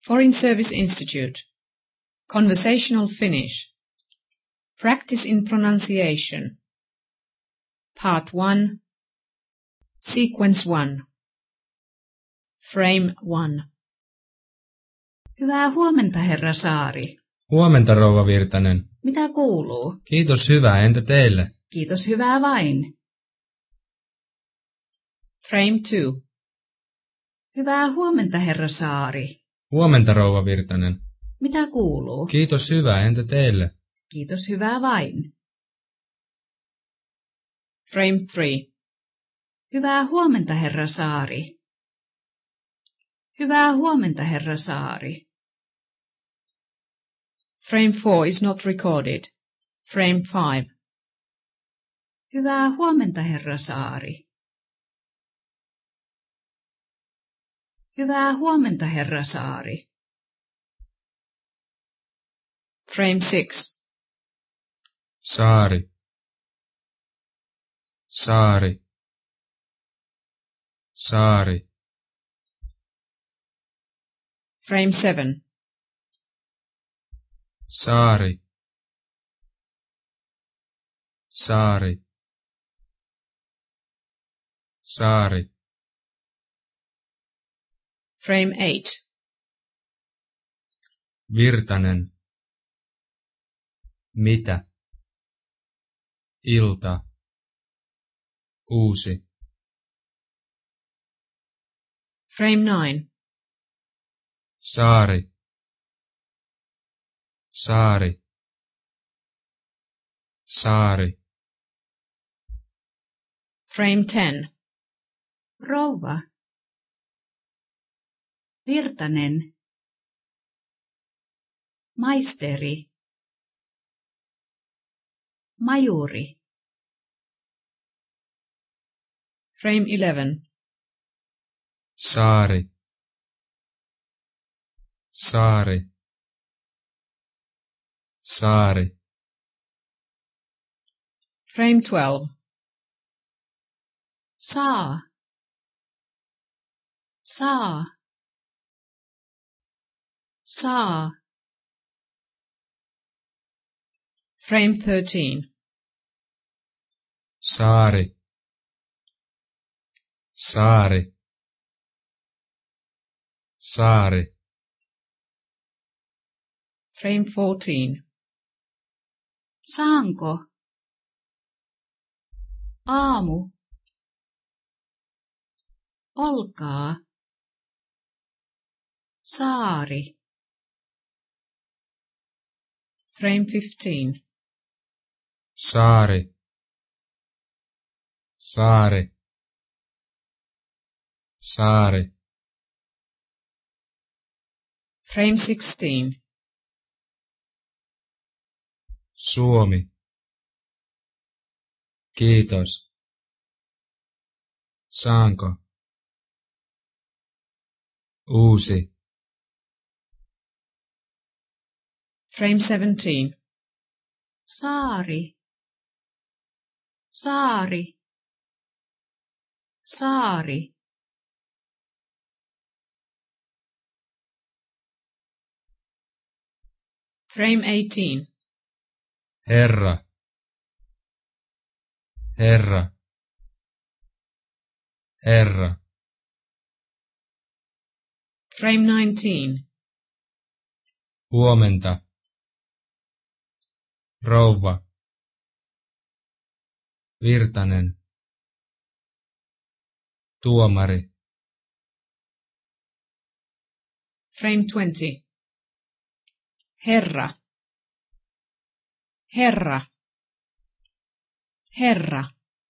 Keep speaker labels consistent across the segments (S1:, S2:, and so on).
S1: Foreign Service Institute. Conversational Finnish. Practice in pronunciation. Part 1. Sequence 1. Frame 1.
S2: Hyvää huomenta, herra Saari.
S3: Huomenta, rouva Virtanen.
S2: Mitä kuuluu?
S3: Kiitos hyvää, entä teille?
S2: Kiitos hyvää vain.
S1: Frame 2.
S2: Hyvää huomenta, herra Saari.
S3: Huomenta, rouva Virtanen.
S2: Mitä kuuluu?
S3: Kiitos hyvää, entä teille?
S2: Kiitos hyvää vain.
S1: Frame 3.
S2: Hyvää huomenta, herra Saari. Hyvää huomenta, herra Saari.
S1: Frame 4 is not recorded. Frame 5.
S2: Hyvää huomenta, herra Saari. Hyvää huomenta, herra Saari.
S1: Frame 6.
S3: Saari. Saari. Saari.
S1: Frame 7.
S3: Saari. Saari. Saari.
S1: Frame 8.
S3: Virtanen. Mitä? Ilta. Uusi.
S1: Frame 9.
S3: Saari. Saari. Saari.
S1: Frame 10.
S2: Rouva. Virtanen. Maisteri. Majuri.
S1: Frame 11.
S3: Saari. Saari. Saari.
S1: Frame 12.
S2: Saa. Saa. Saa.
S1: Frame 13.
S3: Saari. Saari. Saari.
S1: Frame 14.
S2: Saanko? Aamu. Olkaa. Saari.
S1: Frame 15.
S3: Saari. Saari. Saari.
S1: Frame 16.
S3: Suomi. Kiitos. Saanko? Uusi.
S1: Frame 17.
S2: Saari. Saari. Saari.
S1: Frame 18.
S3: Herra. Herra. Herra.
S1: Frame 19.
S3: Huomenta. Rouva. Virtanen. Tuomari.
S1: Frame 20. Herra. Herra. Herra.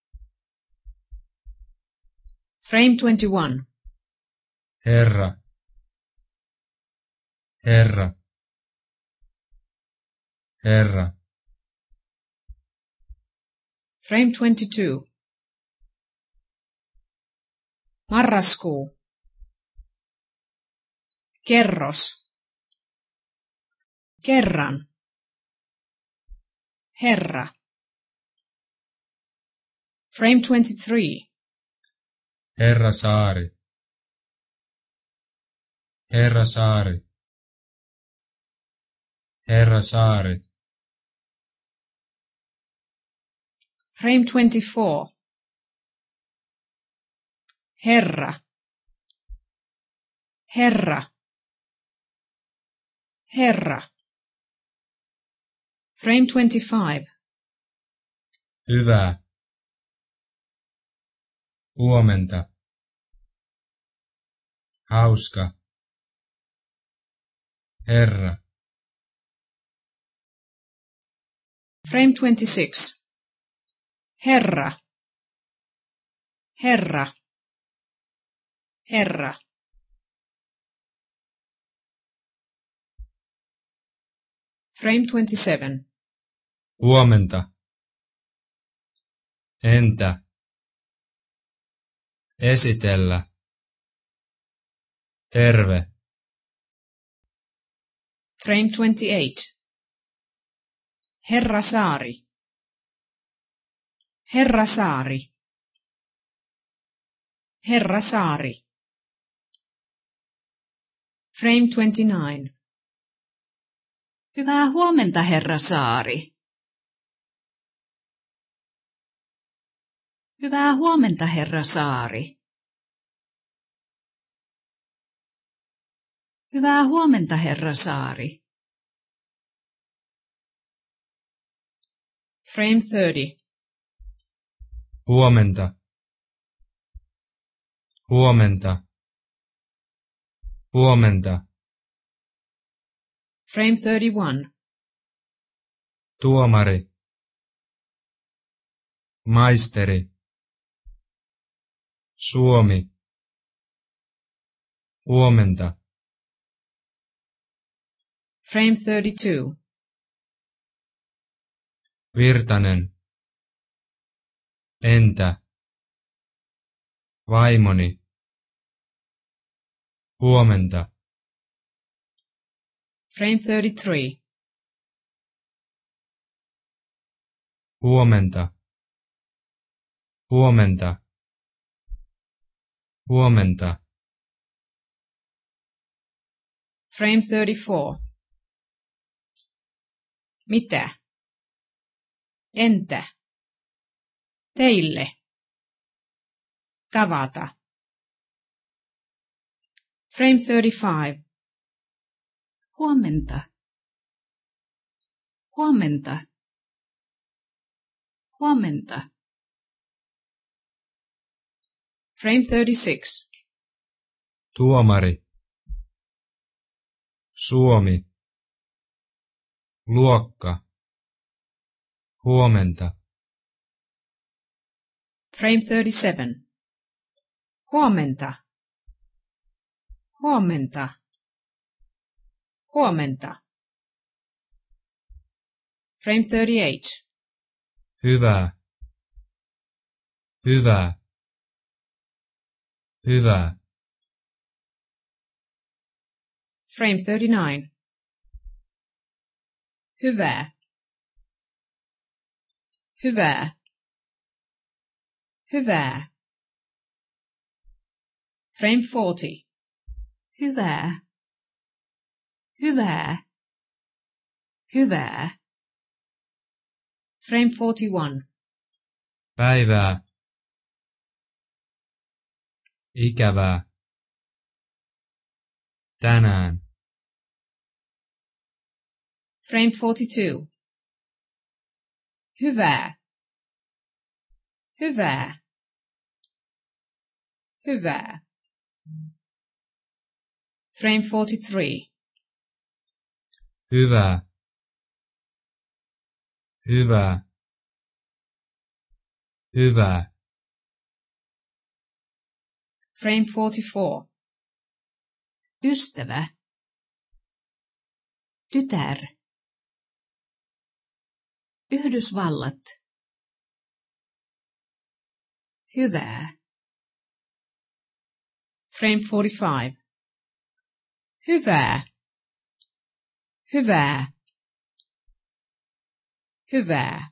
S1: Frame 21.
S3: Herra. Herra. Herra.
S1: Frame 22. Marraskuu. Kerros. Kerran. Herra. Frame 23.
S3: Herra Saari. Herra Saari. Herra Saari.
S1: Frame 24. Herra. Herra. Herra. Frame 25.
S3: Hyvää. Huomenta. Hauska. Herra.
S1: Frame 26. Herra. Herra. Herra. Frame 27.
S3: Huomenta. Entä? Esitellä. Terve.
S1: Frame 28. Herra Saari. Herra Saari. Herra Saari. Frame 29.
S2: Hyvää huomenta, herra Saari. Hyvää huomenta, herra Saari. Hyvää huomenta, herra Saari.
S1: Frame 30.
S3: Huomenta. Huomenta. Huomenta.
S1: Frame 31.
S3: Tuomari. Maisteri. Suomi. Huomenta.
S1: Frame 32.
S3: Virtanen. Entä? Vaimoni. Huomenta.
S1: Frame 33.
S3: Huomenta. Huomenta. Huomenta.
S1: Frame 34. Mitä? Entä? Teille. Tavata. Frame 35.
S2: Huomenta. Huomenta. Huomenta.
S1: Frame 36.
S3: Tuomari. Suomi. Luokka. Huomenta.
S1: Frame 37. Huomenta. Huomenta. Huomenta. Frame 38.
S3: Hyvää. Hyvää. Hyvää.
S1: Frame 39. Hyvää. Hyvää. Hyvää. Frame 40.
S2: Hyvää. Hyvää. Hyvää.
S1: Frame 41.
S3: Päivää. Ikävää. Tänään.
S1: Frame 42. Hyvää. Hyvää. Hyvää. Frame 43.
S3: Hyvää. Hyvää. Hyvää.
S1: Frame 44.
S2: Ystävä. Tytär. Yhdysvallat. Hyvää.
S1: Frame 45. Hyvää. Hyvää. Hyvää.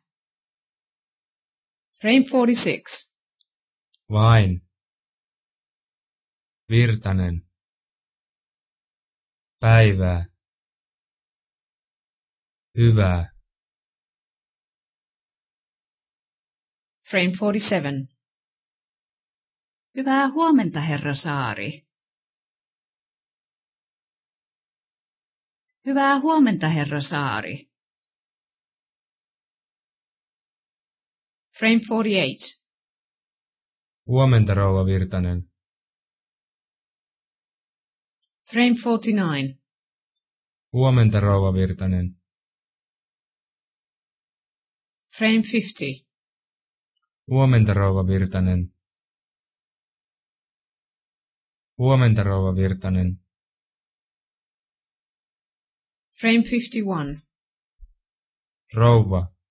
S1: Frame 46.
S3: Vain. Virtanen. Päivää. Hyvää.
S1: Frame 47.
S2: Hyvää huomenta, herra Saari. Hyvää huomenta, herra Saari.
S1: Frame 48.
S3: Huomenta, rouva Virtanen.
S1: Frame 49.
S3: Huomenta, rouva Virtanen.
S1: Frame 50.
S3: Huomenta, rouva Virtanen. Huomenta, rouva Virtanen.
S1: Frame 51.
S3: Rouva.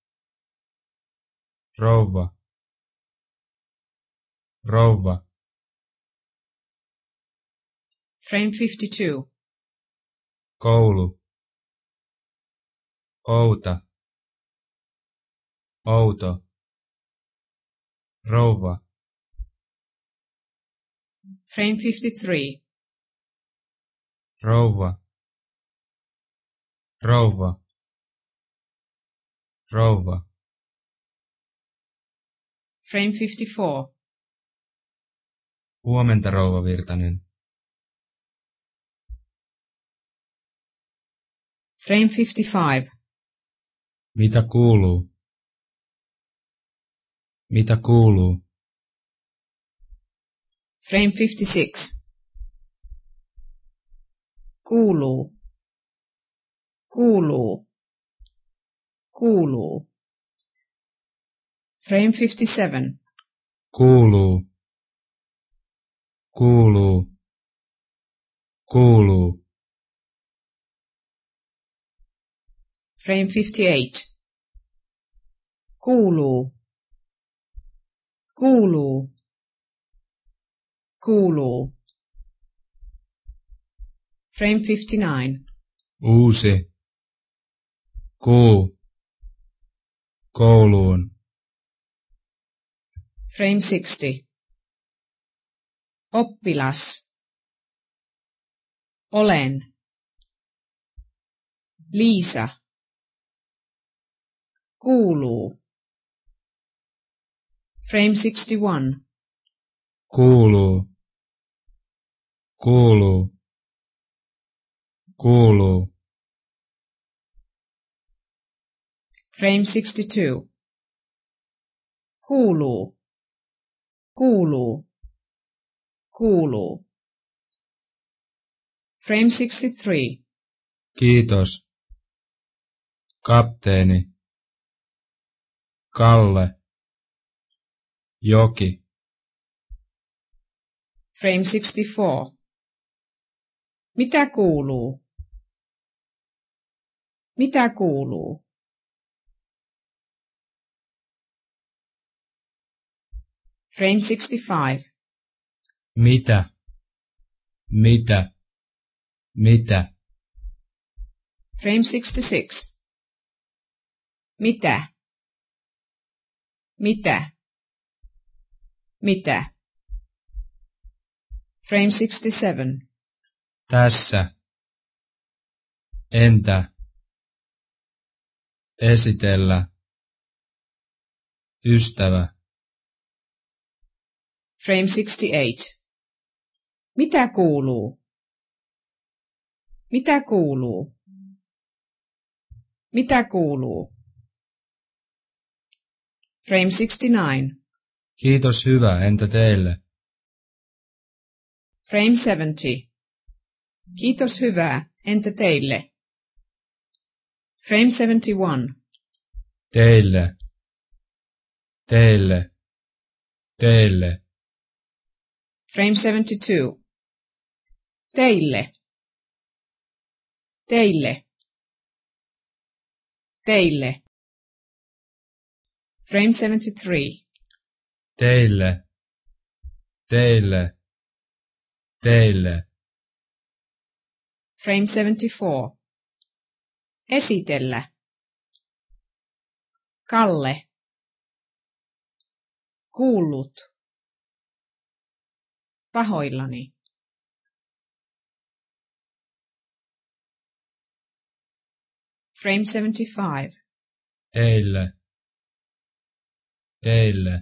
S3: Rouva. Rouva.
S1: Frame 52.
S3: Koulu. Outa. Outo. Rouva.
S1: Frame 53.
S3: Rouva. Rouva. Rouva.
S1: Frame 54.
S3: Huomenta, rouva Virtanen.
S1: Frame 55.
S3: Mitä kuuluu? Mitä kuuluu?
S1: Frame 56. Kuuluu. Kuuluu. Kuuluu. Frame 57.
S3: Kuuluu. Kuuluu. Kuuluu.
S1: Frame 58. Kuuluu. Kuuluu. Kuuluu. Frame 59.
S3: Uusi. Kouluun.
S1: Frame 60. Oppilas. Olen. Liisa. Kuuluu. Frame 61.
S3: Kuuluu. Kuuluu. Kuuluu.
S1: Frame 62. Kuuluu. Kuuluu. Kuuluu. Frame 63.
S3: Kiitos. Kapteeni. Kalle. Joki.
S1: Frame 64. Mitä kuuluu? Mitä kuuluu? Frame 65.
S3: Mitä? Mitä? Mitä?
S1: Frame 66. Mitä? Mitä? Mitä? Frame 67.
S3: Tässä. Entä? Esitellä. Ystävä.
S1: Frame 68. Mitä kuuluu? Mitä kuuluu? Mitä kuuluu? Frame 69.
S3: Kiitos hyvä, entä teille?
S1: Frame 70. Kiitos hyvää, entä teille? Frame 71.
S3: Teille. Teille. Teille.
S1: Frame 72. Teille. Teille. Teille. Frame 73.
S3: Teille. Teille. Teille.
S1: Frame 74. Esitellä. Kalle. Kuullut. Pahoillani. Frame 75.
S3: Teille. Teille.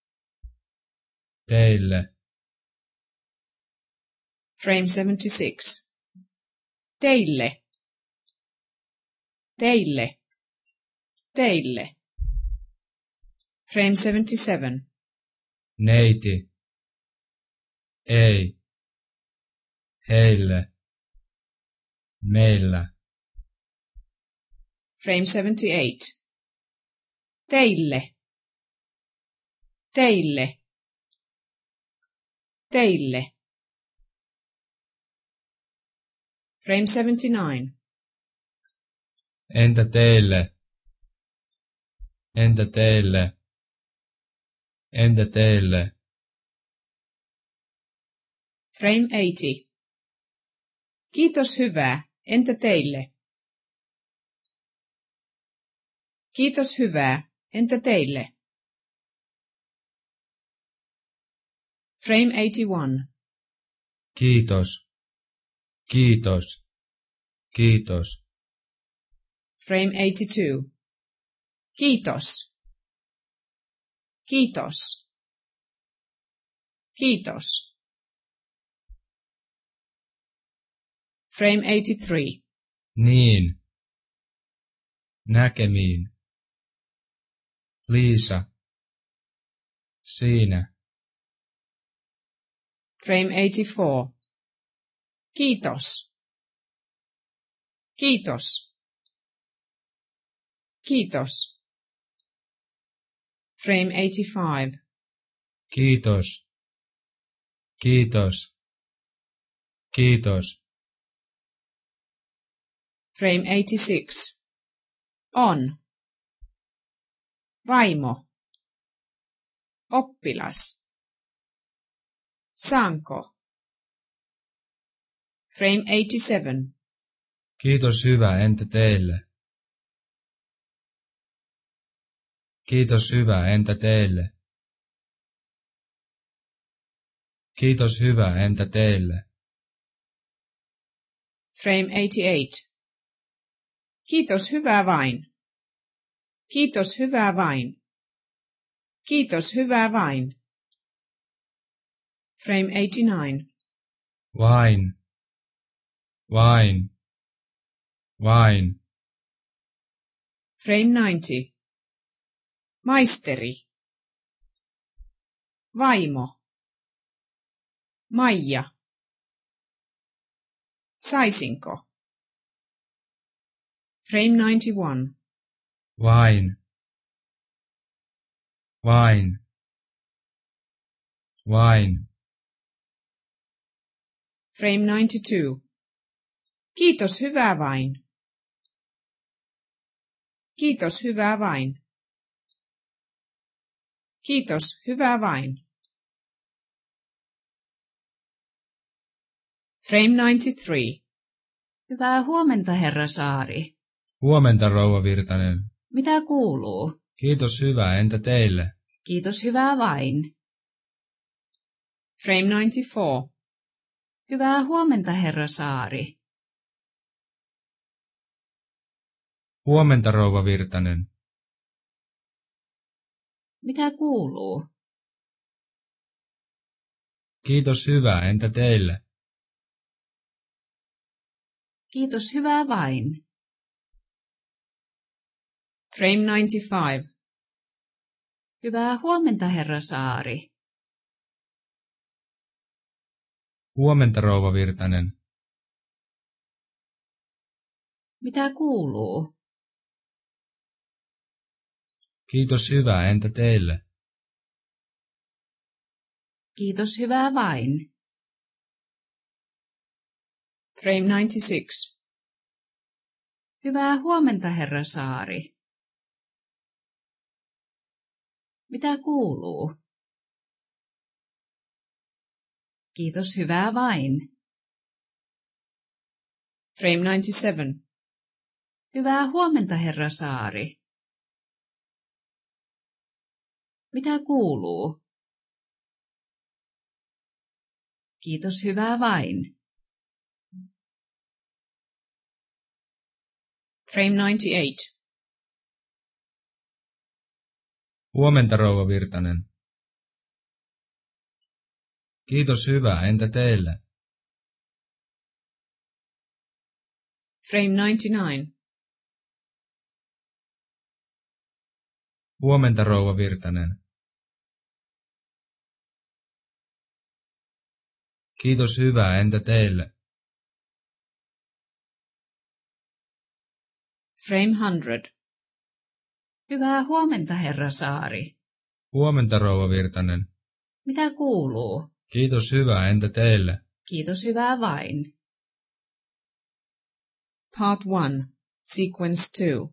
S3: Teille.
S1: Frame 76. Teille. Teille. Teille. Frame 77.
S3: Neiti. Ei. Heille. Meillä.
S1: Frame 78. Teille. Teille. Teille. Frame 79.
S3: Entä teille? Entä teille? Entä teille?
S1: Frame 80. Kiitos hyvää, entä teille? Kiitos hyvää, entä teille? Frame 81.
S3: Kiitos. Kiitos. Kiitos.
S1: Frame 82. Kiitos. Kiitos. Kiitos. Frame 83.
S3: Niin. Näkemiin. Liisa. Siinä.
S1: Frame 84. Kiitos. Kiitos. Kiitos. Frame 85.
S3: Kiitos. Kiitos. Kiitos.
S1: Frame 86. On. Vaimo. Oppilas. Saanko? Frame 87.
S3: Kiitos hyvä, entä teille? Kiitos hyvä, entä teille? Kiitos hyvä, entä teille?
S1: Frame 88. Kiitos hyvää vain. Kiitos hyvää vain. Kiitos hyvää vain. Frame 89.
S3: Vain. Vain. Vain.
S1: Frame 90. Maisteri. Vaimo. Maija. Saisinko? Frame 91.
S3: Vain. Vain. Vain.
S1: Frame 92. Kiitos hyvää vain. Kiitos hyvää vain. Kiitos hyvää vain. Frame 93.
S2: Hyvää huomenta, herra Saari.
S3: Huomenta, rouva Virtanen.
S2: Mitä kuuluu?
S3: Kiitos hyvä, entä teille?
S2: Kiitos hyvää vain.
S1: Frame 94.
S2: Hyvää huomenta, herra Saari.
S3: Huomenta, rouva Virtanen.
S2: Mitä kuuluu?
S3: Kiitos hyvä, entä teille?
S2: Kiitos hyvää vain.
S1: Frame 95.
S2: Hyvää huomenta, herra Saari.
S3: Huomenta, rouva Virtanen.
S2: Mitä kuuluu?
S3: Kiitos hyvä, entä teille?
S2: Kiitos hyvää vain.
S1: Frame 96.
S2: Hyvää huomenta, herra Saari. Mitä kuuluu? Kiitos hyvää vain.
S1: Frame 97.
S2: Hyvää huomenta, herra Saari. Mitä kuuluu? Kiitos hyvää vain.
S1: Frame 98.
S3: Huomenta, rouva Virtanen. Kiitos hyvä, entä teille?
S1: Frame 99.
S3: Huomenta, rouva Virtanen. Kiitos hyvä, entä teille?
S1: Frame 100.
S2: Hyvää huomenta, herra Saari.
S3: Huomenta, rouva Virtanen.
S2: Mitä kuuluu?
S3: Kiitos hyvä, entä teille?
S2: Kiitos hyvää vain.
S1: Part 1. Sequence 2.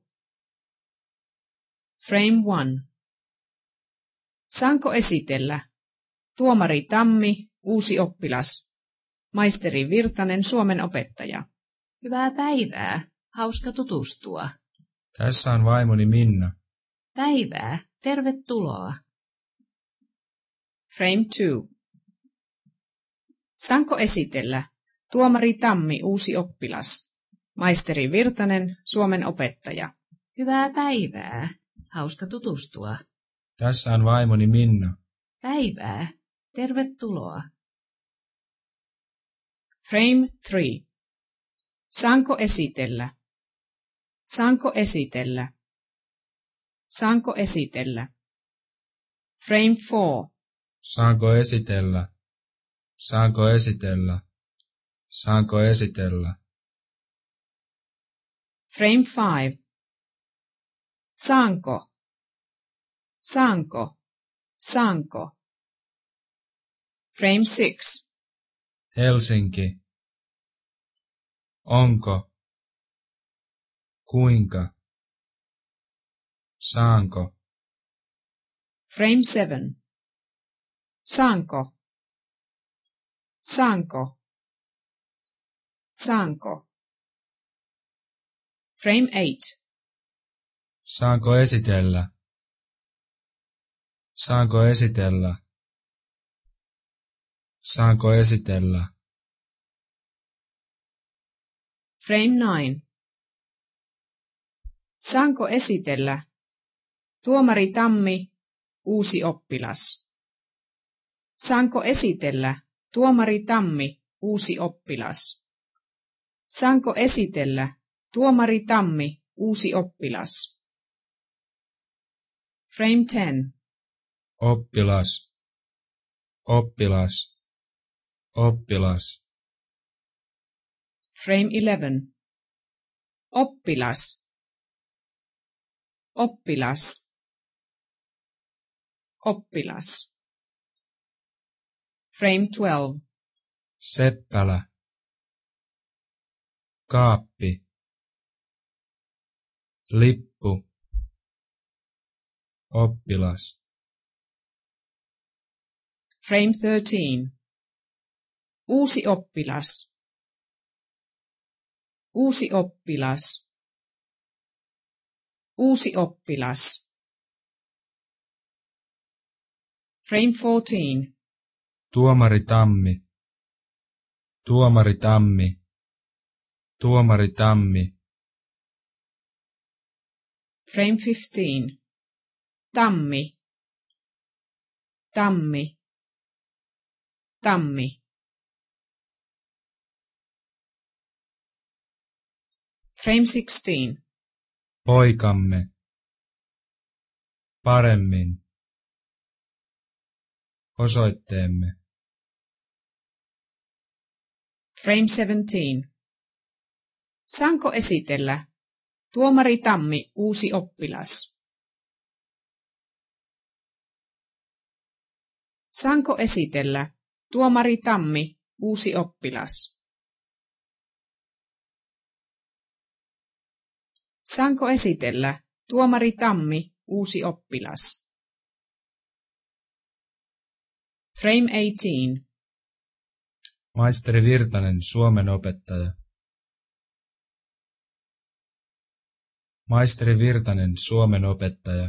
S1: Frame 1. Saanko esitellä? Tuomari Tammi, uusi oppilas. Maisteri Virtanen, Suomen opettaja.
S2: Hyvää päivää. Hauska tutustua.
S3: Tässä on vaimoni Minna.
S2: Päivää. Tervetuloa.
S1: Frame 2. Saanko esitellä? Tuomari Tammi, uusi oppilas. Maisteri Virtanen, Suomen opettaja.
S2: Hyvää päivää. Hauska tutustua.
S3: Tässä on vaimoni Minna.
S2: Päivää. Tervetuloa.
S1: Frame 3. Saanko esitellä? Saanko esitellä? Saanko esitellä? Frame 4.
S3: Saanko esitellä? Saanko esitellä? Saanko esitellä?
S1: Frame 5. Saanko? Saanko? Saanko? Frame 6.
S3: Helsinki. Onko? Kuinka? Saanko?
S1: Frame 7. Saanko? Saanko? Saanko? Frame 8.
S3: Saanko esitellä? Saanko esitellä? Saanko esitellä?
S1: Frame 9. Saanko esitellä? Tuomari Tammi, uusi oppilas. Saanko esitellä? Tuomari Tammi, uusi oppilas. Saanko esitellä? Tuomari Tammi, uusi oppilas. Frame 10.
S3: Oppilas. Oppilas. Oppilas.
S1: Frame 11. Oppilas. Oppilas. Oppilas. Frame 12.
S3: Seppälä. Kaappi. Lippu. Oppilas.
S1: Frame 13. Uusi oppilas. Uusi oppilas. Uusi oppilas. Frame 14.
S3: Tuomari Tammi. Tuomari Tammi. Tuomari Tammi.
S1: Frame 15. Tammi. Tammi. Tammi. Frame 16.
S3: Poikamme. Paremmin. Osoitteemme.
S1: Frame 17. Saanko esitellä? Tuomari Tammi, uusi oppilas. Saanko esitellä? Tuomari Tammi, uusi oppilas. Saanko esitellä? Tuomari Tammi, uusi oppilas. Frame 18.
S3: Maisteri Virtanen, Suomen opettaja. Maisteri Virtanen, Suomen opettaja.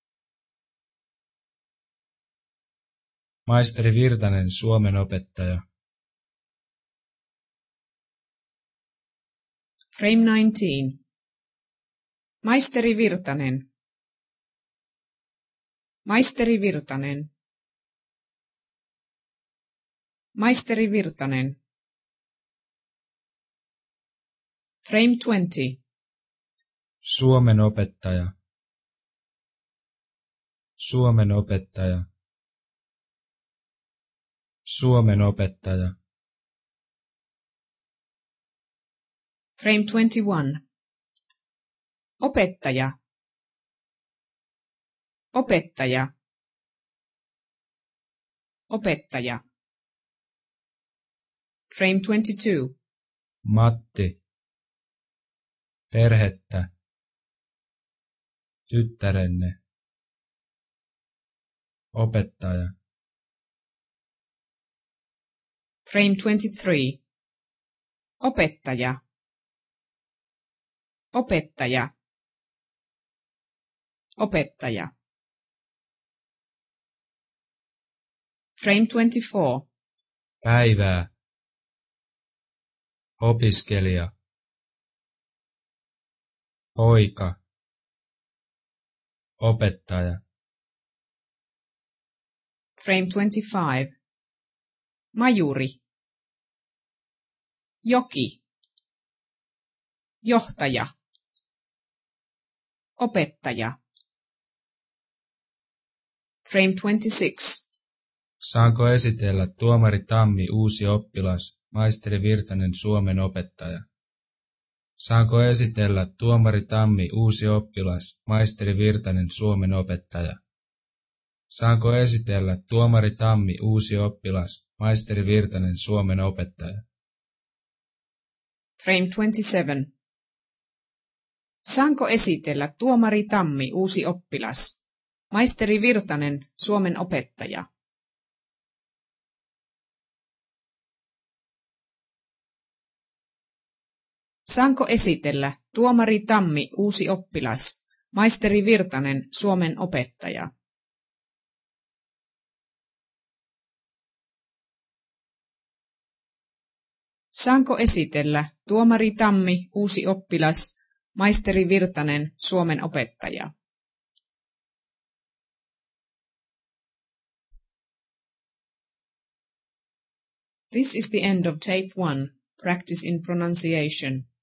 S3: Maisteri Virtanen, Suomen opettaja.
S1: Frame 19. Maisteri Virtanen. Maisteri Virtanen. Maisteri Virtanen. Frame 20.
S3: Suomen opettaja. Suomen opettaja. Suomen opettaja.
S1: Frame 21. Opettaja. Opettaja. Opettaja. Frame 22.
S3: Matti. Perhettä. Tyttärenne. Opettaja.
S1: Frame 23. Opettaja. Opettaja. Opettaja. Frame 24.
S3: Päivää. Opiskelija. Poika. Opettaja.
S1: Frame 25. Majuri. Joki. Johtaja. Opettaja. Frame 26.
S3: Saanko esitellä tuomari Tammi uusi oppilas, maisteri Virtanen Suomen opettaja? Saanko esitellä tuomari Tammi uusi oppilas, maisteri Virtanen Suomen opettaja? Saanko esitellä tuomari Tammi uusi oppilas, maisteri Virtanen Suomen opettaja?
S1: Frame 27. Saanko esitellä tuomari Tammi uusi oppilas, maisteri Virtanen Suomen opettaja? Saanko esitellä tuomari Tammi uusi oppilas, maisteri Virtanen Suomen opettaja? Saanko esitellä tuomari Tammi uusi oppilas, maisteri Virtanen Suomen opettaja? This is the end of tape 1, practice in pronunciation.